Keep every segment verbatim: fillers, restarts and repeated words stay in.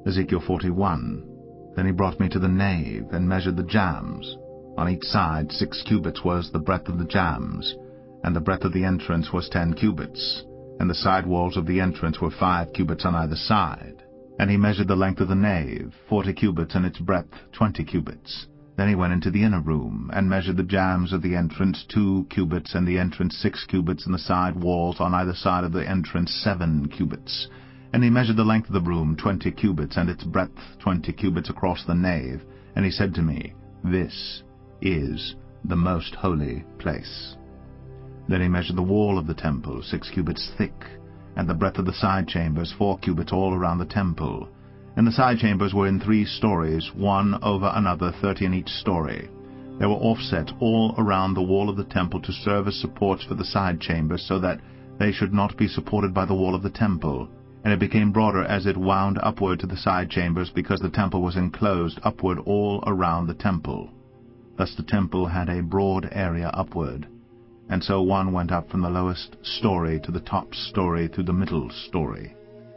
Ezekiel forty-one. Then he brought me to the nave, and measured the jambs. On each side six cubits was the breadth of the jambs, and the breadth of the entrance was ten cubits, and the side walls of the entrance were five cubits on either side. And he measured the length of the nave, forty cubits, and its breadth twenty cubits. Then he went into the inner room, and measured the jambs of the entrance two cubits, and the entrance six cubits, and the side walls on either side of the entrance seven cubits. And he measured the length of the room twenty cubits, and its breadth twenty cubits across the nave. And he said to me, This is the most holy place. Then he measured the wall of the temple, six cubits thick, and the breadth of the side chambers four cubits all around the temple. And the side chambers were in three stories, one over another, thirty in each story. They were offset all around the wall of the temple to serve as supports for the side chambers, so that they should not be supported by the wall of the temple. And it became broader as it wound upward to the side chambers, because the temple was enclosed upward all around the temple. Thus the temple had a broad area upward, and so one went up from the lowest story to the top story through the middle story.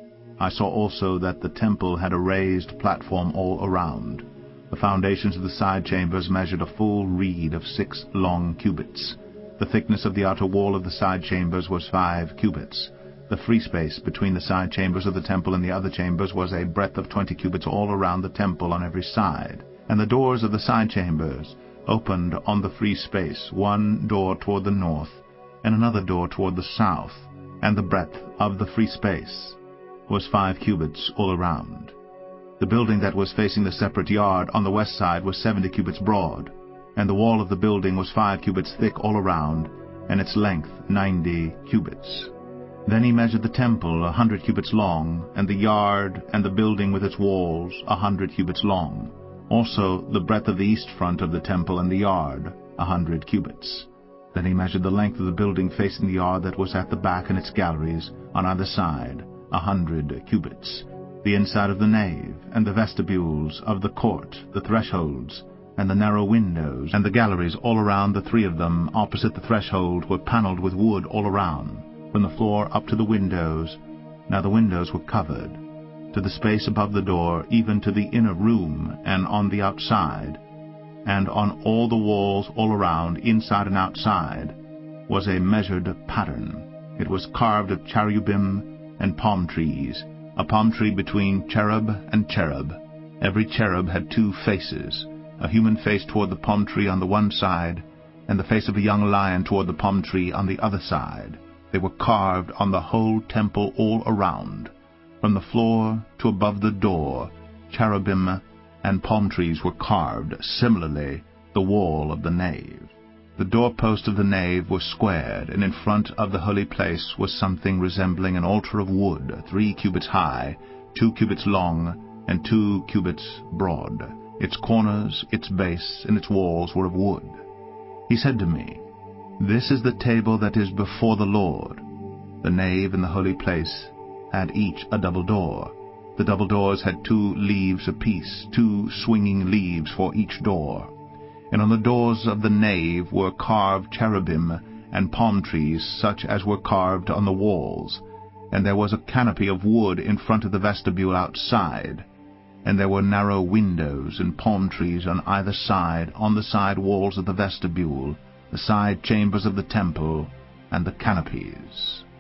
I saw also that the temple had a raised platform all around. The foundations of the side chambers measured a full reed of six long cubits. The thickness of the outer wall of the side chambers was five cubits. The free space between the side chambers of the temple and the other chambers was a breadth of twenty cubits all around the temple on every side. And the doors of the side chambers opened on the free space, one door toward the north, and another door toward the south, and the breadth of the free space was five cubits all around. The building that was facing the separate yard on the west side was seventy cubits broad, and the wall of the building was five cubits thick all around, and its length ninety cubits. Then he measured the temple a hundred cubits long, and the yard and the building with its walls a hundred cubits long. Also the breadth of the east front of the temple and the yard a hundred cubits. Then he measured the length of the building facing the yard that was at the back and its galleries on either side, a hundred cubits. The inside of the nave, and the vestibules of the court, the thresholds, and the narrow windows, and the galleries all around the three of them opposite the threshold were panelled with wood all around, from the floor up to the windows. Now the windows were covered to the space above the door, even to the inner room, and on the outside, and on all the walls all around, inside and outside, was a measured pattern. It was carved of cherubim and palm trees, a palm tree between cherub and cherub. Every cherub had two faces, a human face toward the palm tree on the one side, and the face of a young lion toward the palm tree on the other side. They were carved on the whole temple all around. From the floor to above the door, cherubim and palm trees were carved. Similarly, the wall of the nave. The doorpost of the nave was squared, and in front of the holy place was something resembling an altar of wood, three cubits high, two cubits long, and two cubits broad. Its corners, its base, and its walls were of wood. He said to me, This is the table that is before the Lord. The nave and the holy place had each a double door. The double doors had two leaves apiece, two swinging leaves for each door. And on the doors of the nave were carved cherubim and palm trees, such as were carved on the walls. And there was a canopy of wood in front of the vestibule outside. And there were narrow windows and palm trees on either side, on the side walls of the vestibule, the side chambers of the temple, and the canopies.